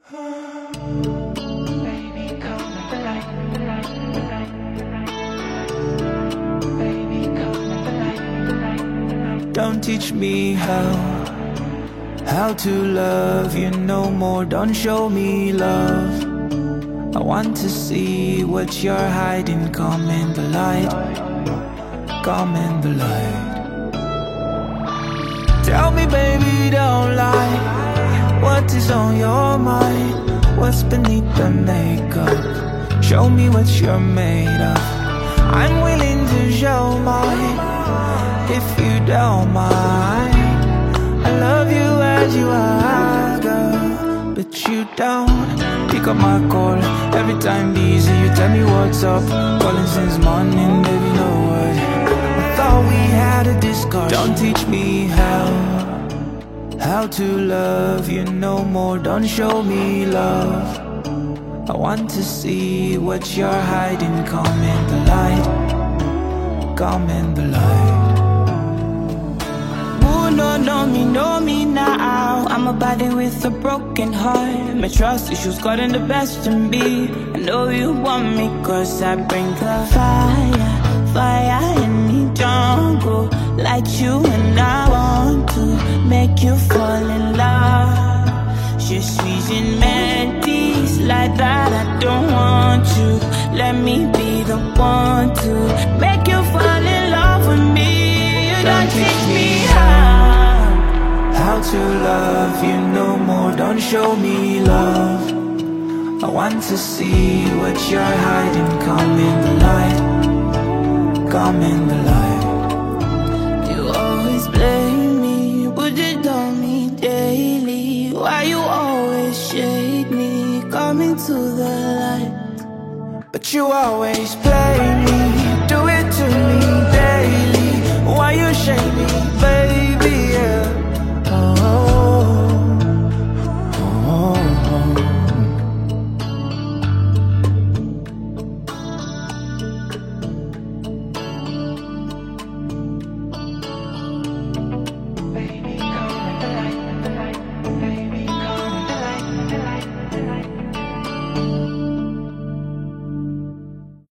Don't teach me how to love you no more. Don't show me love. I want to see what you're hiding. Come in the light, come in the light. Tell me, baby, don't lie. What is on your mind? What's beneath the makeup? Show me what you're made of. I'm willing to show mine, if you don't mind. I love you as you are, girl, but you don't pick up my call. Every time busy, you tell me what's up. Calling since morning, baby, no word. I thought we had a discussion. Don't teach me how to love you no more. Don't show me love. I want to see what you're hiding. Come in the light, come in the light. No, know me now. I'm a body with a broken heart. My trust issues gotten the best of me. I know you want me cause I bring the fire in the jungle. Light you and I want to make you fall in love. Je suis une métisse like that. I don't want you. Let me be the one to make you fall in love with me. You don't teach me how to love you no more. Don't show me love. I want to see what you're hiding. Come in the light, come in the light. You always blame me, put it on me daily. Why you always shade me? Come into the light, but you always play me, do it to me.